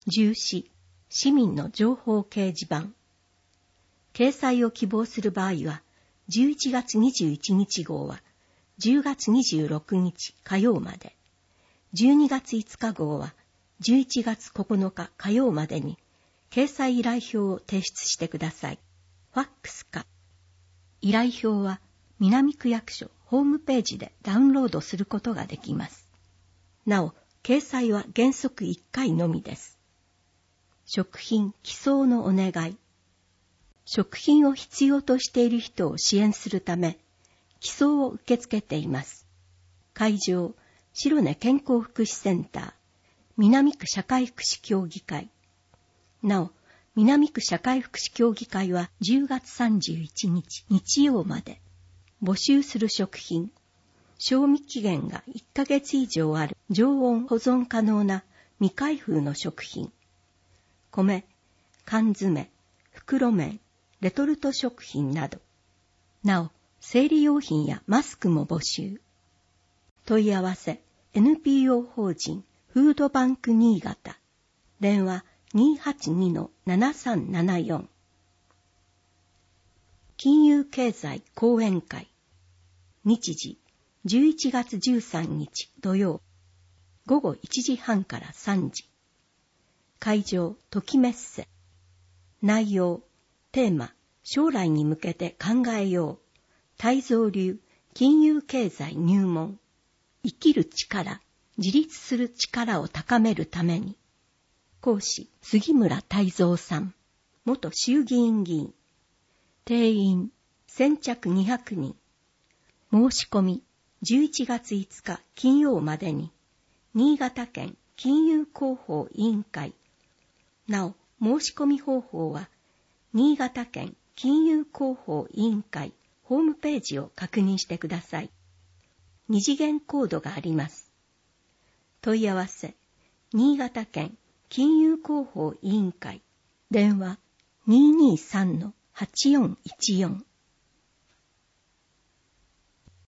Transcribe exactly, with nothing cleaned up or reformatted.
重視、市民の情報掲示板。掲載を希望する場合は、じゅういちがつにじゅういちにち号はじゅうがつにじゅうろくにち火曜まで、じゅうにがついつか号はじゅういちがつここのか火曜までに掲載依頼票を提出してください。ファックスか。依頼票は南区役所ホームページでダウンロードすることができます。なお、掲載は原則いっかいのみです。食品寄贈のお願い。食品を必要としている人を支援するため、寄贈を受け付けています。会場、白根健康福祉センター、南区社会福祉協議会。なお、南区社会福祉協議会はじゅうがつさんじゅういちにち日曜まで、募集する食品、賞味期限がいっかげつ以上ある常温保存可能な未開封の食品、米、缶詰、袋麺、レトルト食品など。なお、生理用品やマスクも募集。問い合わせ、エヌピーオー 法人フードバンク新潟。電話 にーはちにのななさんななよん。金融経済講演会。日時、じゅういちがつじゅうさんにち土曜。午後いちじはんからさんじ。会場、ときメッセ。内容、テーマ、将来に向けて考えよう。泰造流金融経済入門。生きる力、自立する力を高めるために。講師、杉村泰造さん。元衆議院議員。定員、先着にひゃくにん。申し込み、じゅういちがついつか金曜までに、新潟県金融広報委員会。なお、申し込み方法は、新潟県金融広報委員会ホームページを確認してください。二次元コードがあります。問い合わせ、新潟県金融広報委員会。電話 にーにーさんのはちよんいちよん。